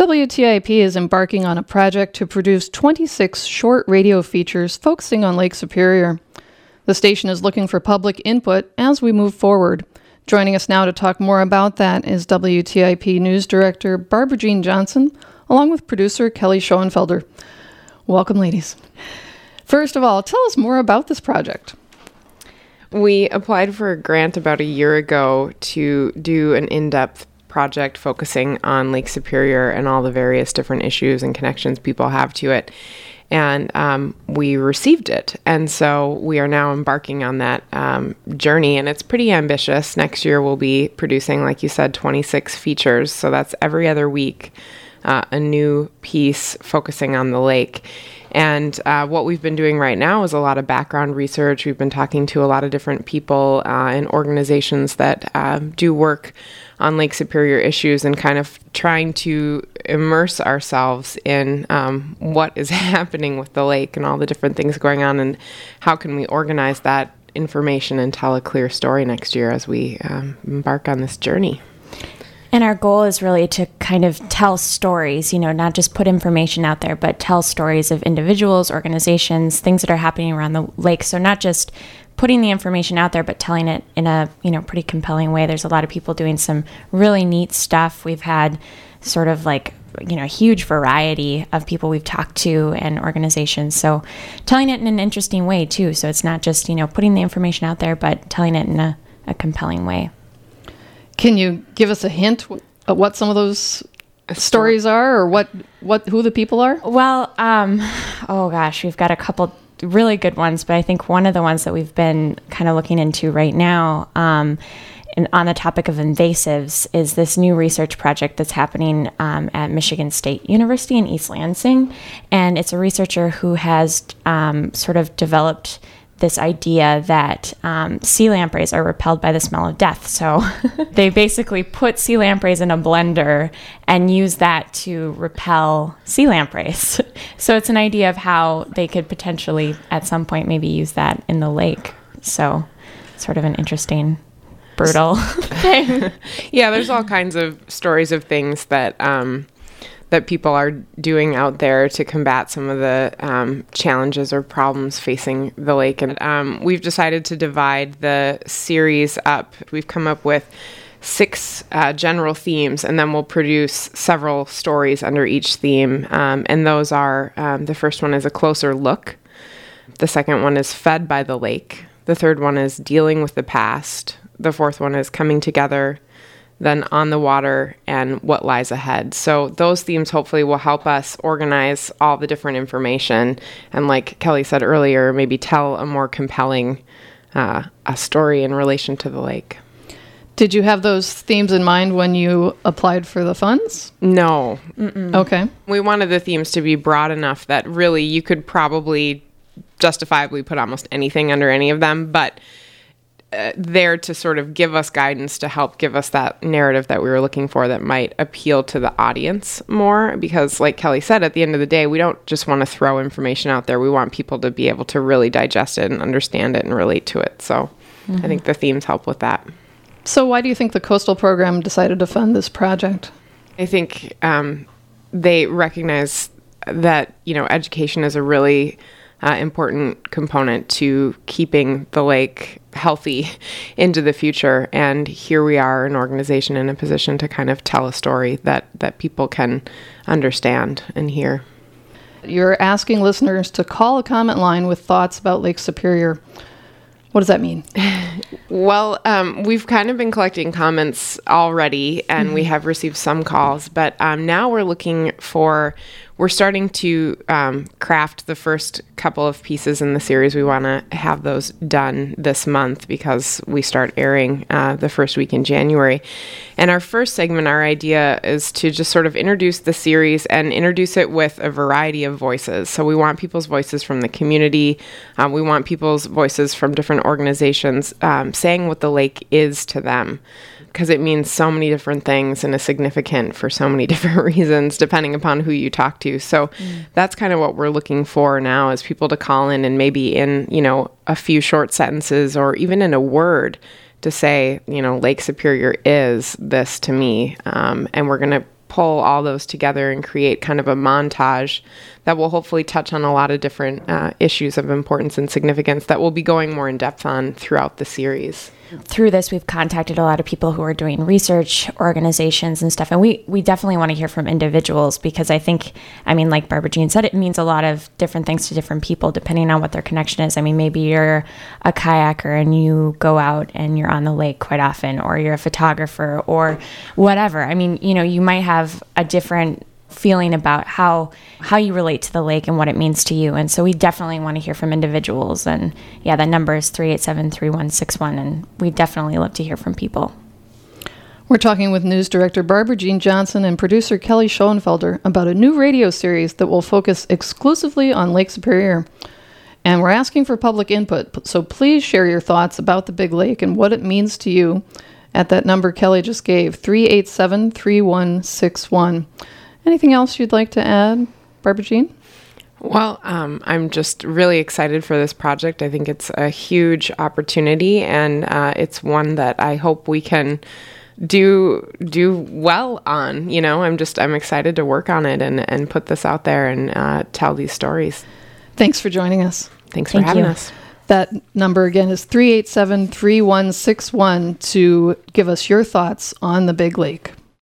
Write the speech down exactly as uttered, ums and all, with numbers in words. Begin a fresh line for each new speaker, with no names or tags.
W T I P is embarking on a project to produce twenty-six short radio features focusing on Lake Superior. The station is looking for public input as we move forward. Joining us now to talk more about that is W T I P News Director Barbara Jean Johnson, along with producer Kelly Schoenfelder. Welcome, ladies. First of all, tell us more about this project.
We applied for a grant about a year ago to do an in-depth project focusing on Lake Superior and all the various different issues and connections people have to it. And um, we received it. And so we are now embarking on that um, journey. And it's pretty ambitious. Next year we'll be producing, like you said, twenty-six features. So that's every other week, uh, a new piece focusing on the lake. And uh, what we've been doing right now is a lot of background research. We've been talking to a lot of different people uh, and organizations that uh, do work on Lake Superior issues and kind of trying to immerse ourselves in um, what is happening with the lake and all the different things going on, and how can we organize that information and tell a clear story next year as we um, embark on this journey.
And our goal is really to kind of tell stories, you know, not just put information out there, but tell stories of individuals, organizations, things that are happening around the lake. So not just putting the information out there, but telling it in a, you know, pretty compelling way. There's a lot of people doing some really neat stuff. We've had sort of like, you know, a huge variety of people we've talked to and organizations. So telling it in an interesting way too. So it's not just, you know, putting the information out there, but telling it in a, a compelling way.
Can you give us a hint of what some of those stories are, or what, what who the people are?
Well, um, oh gosh, we've got a couple really good ones, but I think one of the ones that we've been kind of looking into right now um, in, on the topic of invasives is this new research project that's happening um, at Michigan State University in East Lansing. And it's a researcher who has um, sort of developed this idea that um, sea lampreys are repelled by the smell of death. So they basically put sea lampreys in a blender and use that to repel sea lampreys. So it's an idea of how they could potentially at some point maybe use that in the lake. So sort of an interesting, brutal thing.
Yeah, there's all kinds of stories of things that um, that people are doing out there to combat some of the um, challenges or problems facing the lake. And um, we've decided to divide the series up. We've come up with six uh, general themes, and then we'll produce several stories under each theme. Um, and those are, um, the first one is A Closer Look. The second one is Fed by the Lake. The third one is Dealing with the Past. The fourth one is Coming Together. Then On the Water and What Lies Ahead. So those themes hopefully will help us organize all the different information. And like Kelly said earlier, maybe tell a more compelling uh, a story in relation to the lake.
Did you have those themes in mind when you applied for the funds?
No.
Mm-mm. Okay.
We wanted the themes to be broad enough that really you could probably justifiably put almost anything under any of them, but Uh, there to sort of give us guidance to help give us that narrative that we were looking for that might appeal to the audience more. Because like Kelly said, at the end of the day, we don't just want to throw information out there. We want people to be able to really digest it and understand it and relate to it. So mm-hmm. I think the themes help with that.
So why do you think the Coastal Program decided to fund this project?
I think um, they recognize that, you know, education is a really Uh, important component to keeping the lake healthy into the future. And here we are, an organization in a position to kind of tell a story that, that people can understand and hear.
You're asking listeners to call a comment line with thoughts about Lake Superior. What does that mean?
Well, um, we've kind of been collecting comments already, and mm-hmm. we have received some calls, but um, now we're looking for, we're starting to um, craft the first couple of pieces in the series. We want to have those done this month because we start airing uh, the first week in January. And our first segment, our idea is to just sort of introduce the series and introduce it with a variety of voices. So we want people's voices from the community. Um, we want people's voices from different organizations um, saying what the lake is to them, because it means so many different things and is significant for so many different reasons, depending upon who you talk to. So mm. that's kind of what we're looking for now, is people to call in and maybe in, you know, a few short sentences or even in a word to say, you know, Lake Superior is this to me. Um, and we're going to pull all those together and create kind of a montage that will hopefully touch on a lot of different uh, issues of importance and significance that we'll be going more in depth on throughout the series.
Through this, we've contacted a lot of people who are doing research, organizations and stuff. And we, we definitely want to hear from individuals because I think, I mean, like Barbara Jean said, it means a lot of different things to different people depending on what their connection is. I mean, maybe you're a kayaker and you go out and you're on the lake quite often, or you're a photographer or whatever. I mean, you know, you might have a different feeling about how how you relate to the lake and what it means to you. And so we definitely want to hear from individuals. And yeah, the number is three eight seven, three one six one, and we definitely love to hear from people.
We're talking with News Director Barbara Jean Johnson and producer Kelly Schoenfelder about a new radio series that will focus exclusively on Lake Superior. And we're asking for public input, so please share your thoughts about the Big Lake and what it means to you at that number Kelly just gave, three eight seven, three one six one. Anything else you'd like to add, Barbara Jean?
Well, um, I'm just really excited for this project. I think it's a huge opportunity, and uh, it's one that I hope we can do do well on. You know, I'm just I'm excited to work on it and, and put this out there and uh, tell these stories.
Thanks for joining us.
Thanks
Thank
for having
you.
us.
That number again is three eight seven, three one six one to give us your thoughts on the Big Lake.